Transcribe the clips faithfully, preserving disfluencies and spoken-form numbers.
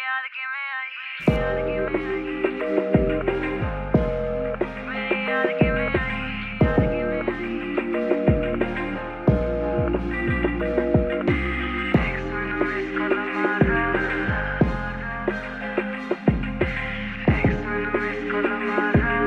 याद किवें आई याद किवें आई मेरी याद किवें आई याद किवें आई एक्स मैनू मिस कॉल मारा एक्स मैनू मिस कॉल मारा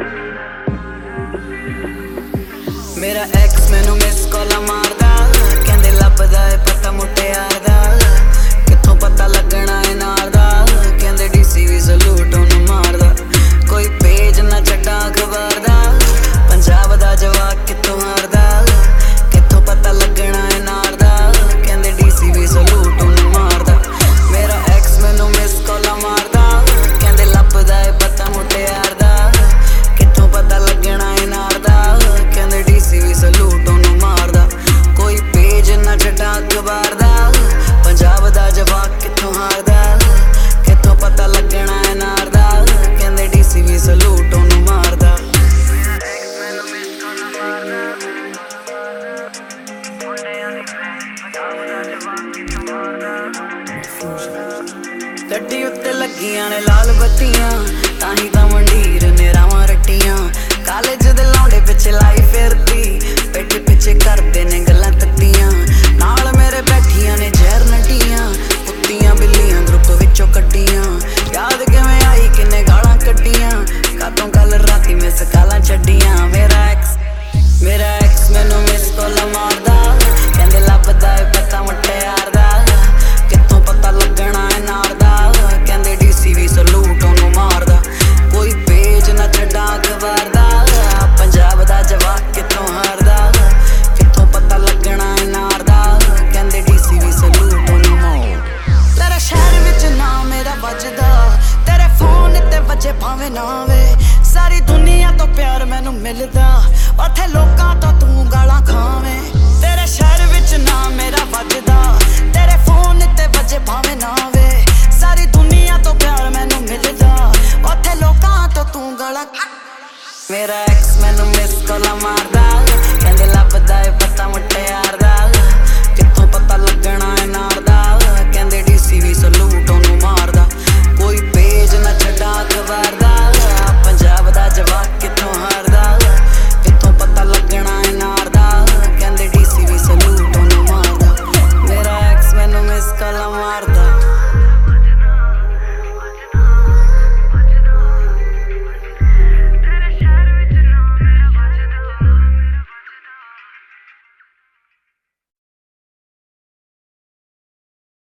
मेरा एक्स मैनू मिस कॉल मारदा कहंदे लभदा है पता मुटियार दा कित्थों पता लगना है नार दा कहंदे डीसी भी सलूट ओनू मारदा कोई पेज ना छड्डा अखबार दा पंजाब दा जवाक कित्थों हारदा कित्थों पता लगना है नार दा कहंदे डीसी भी सलूट ओनू मारदा मेरा एक्स मैनू मिस कॉल मारदा कहंदे लभदा है पता मुटियार दा कित्थों पता लगना है नार दा कहंदे डीसी भी सलूट ओनू मारदा कोई पेज ना छड्डा अखबार दा पंजाब दा जवाक कित्थों हारदा कित्थों पता लगना है नार दा कहंदे डीसी भी सलूट ओनू मारदा एक्स मैनू मिस कॉल मारदा मुंडियां दी पंजाब दा जवाक कित्थों मारदा गड्डी उत्ते लगियां ने लाल बत्तियां ताही तां मंडीर ने रावां रट्टियां कालेज दे लौंडे पिछे लाई फिरदी पिठ पिछे करदे ने गल्लां तत्तियां नाल मेरे बैठियां ने जहर नटियां कुत्तियां बिल्लियां ग्रुप विचों कट्टियां याद किवें आई किन्ने गालां कट्टियां कातों कल राती मिस कालां छड्डियां मेरा एक्स मेरा एक्स मैनू मिस कॉल मारदा कहंदे लभदा है पता मुटियार दा कित्थों पता लगना है नार दा कहंदे डीसी भी सलूट ओनू मारदा कोई पेज ना छड्डा अखबार दा पंजाब दा जवाक कित्थों हारदा कित्थों पता लगना है नार दा कहंदे डीसी भी सलूट ओनू मारदा तेरे शहर विच ना मेरा वजदा तेरे फोन ते वजे भावें ना वे सारी दुनिया तो प्यार मैनू मिलदा उत्थे लोकां तो तू गालां खावें तेरे शहर विच ना मेरा वजदा तेरे फोन ते वजे भावें ना वे सारी दुनिया तो प्यार मैनू मिलदा उत्थे लोकां तो तू गालां मेरा एक्स मैनू मिस कॉल मारदा कहंदे लभदा है पता मुटियार